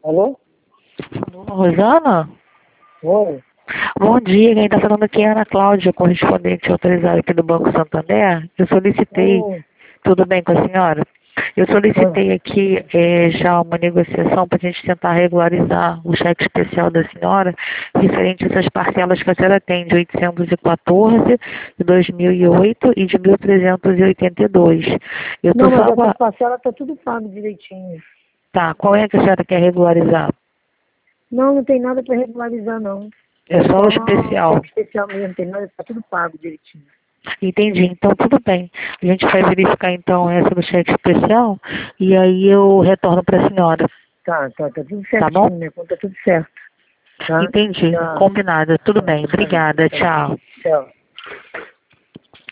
Alô? Alô, Rosana? Oi? Bom dia, quem está falando aqui é a Ana Cláudia, correspondente autorizada aqui do Banco Santander. Eu solicitei, Oi? tudo bem com a senhora? Eu solicitei aqui já uma negociação para a gente tentar regularizar o cheque especial da senhora, referente a essas parcelas que a senhora tem de 814, de 2008 e de 1.382. Eu Não, estou mas só essas aguardando. parcelas tá tudo pago direitinho. Tá, qual é que a senhora quer regularizar? Não, não tem nada para regularizar, não. É É só o só especial. cheque especial mesmo, tem nada, tá tudo pago direitinho. Entendi, então tudo bem. A gente vai verificar então essa do cheque especial e aí eu retorno para a senhora, Tá tudo tá bom? certinho, minha conta tá tudo certo. Tá? Entendi, Tá, combinado, tudo bem. tá, Obrigada, tá. tchau. Tchau.